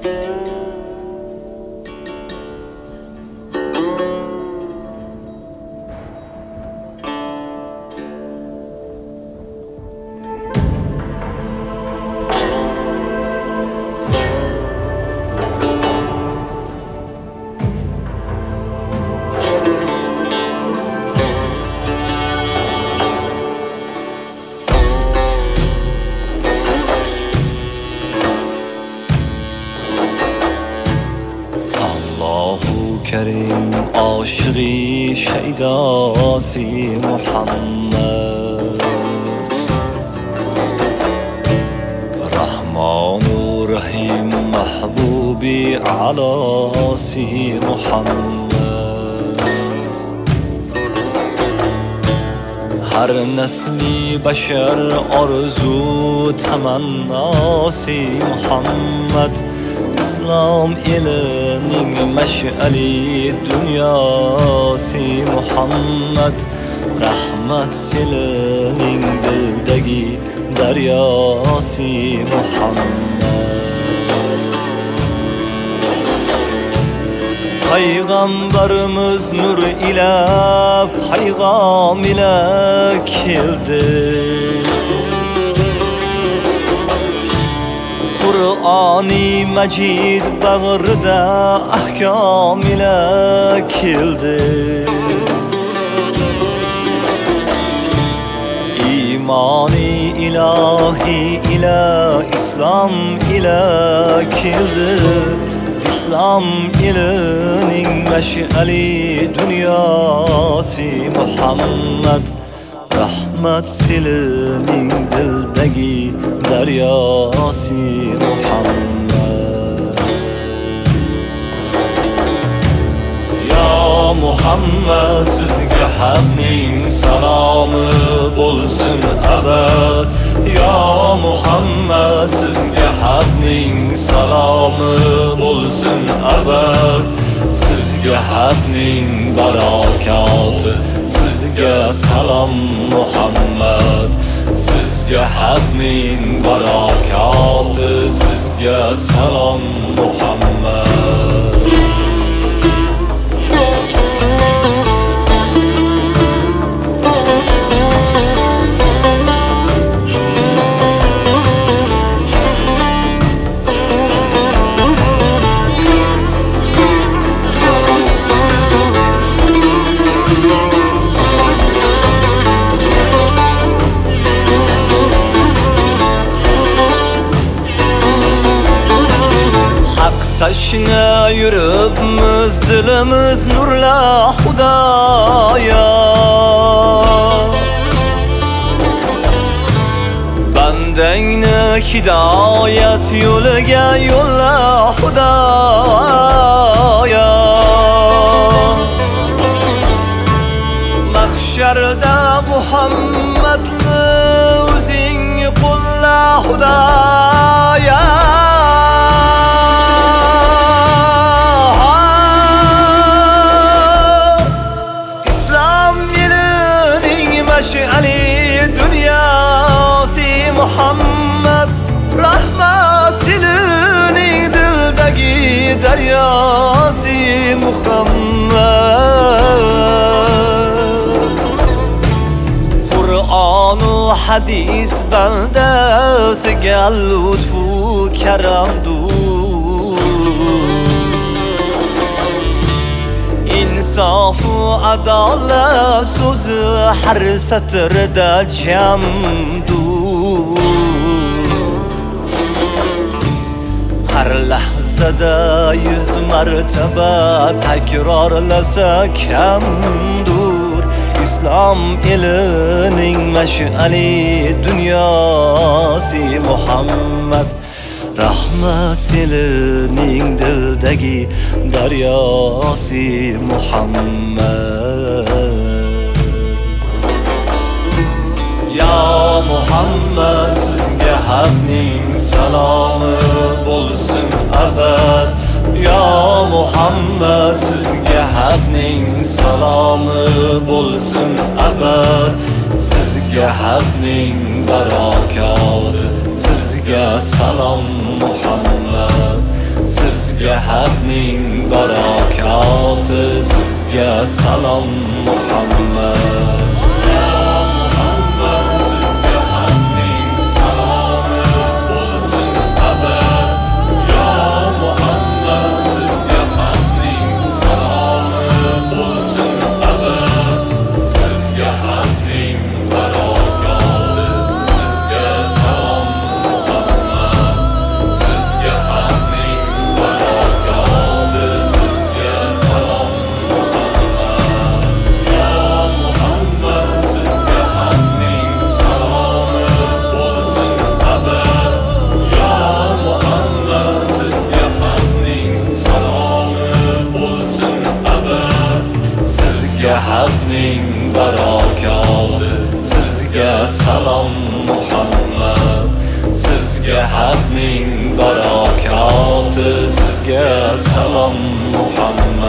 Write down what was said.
کریم عاشقی شیداسی محمد رحمان و رحیم محبوبی علاسی محمد هر نسمی بشر آرزو تمناسی محمد İslam ilinin meş'ali dünyası Muhammed Rahmet silinin dildeki deryası Muhammed Peygamberimiz nur ile peygam ile keldi Kur'an-ı Mecid bağırda ahkam ile keldi İman-ı ilahi ile İslam ile keldi İslam ilinin meş'ali dünyası Muhammed Rahmet silinin dildeki deryası Muhammed Ya Muhammed sizge Habning salomı bo'lsin abad Ya Muhammed sizge Habning salomı bo'lsin abad Sizge Habning barakatı Sizge salam Muhammed Sizge Habning barakatı Sizge salam Muhammed Taşına yürübümüz dilimiz nurla Hudaya Bendeni hidayet yoluga yolla Hudaya Mahşerde Muhammed'ni o'zing qo'lla Hudaya Ali dünyası Muhammed Rahmet silinin dildeki deryası Muhammed Kur'an-ı hadis beldesiga lütfu keremdur İnsafu adalet sözü her satırda cemdur Her lahzada 100 mertebe tekrarlasa kemdur İslam ilinin meş'ali dünyası Muhammed Rahmet silinin dildeki deryası Muhammed Ya Muhammed sizge Habning salomı bo'lsin abad Ya Muhammed sizge Habning salomı bo'lsin abad Sizge Habning barakatı Sizge salam Muhammed sizga haqning barakoti, sizga salom Muhammad. Haqning barakoti, sizga salom Muhammad. Sizga haqning barakoti, sizga salom Muhammad.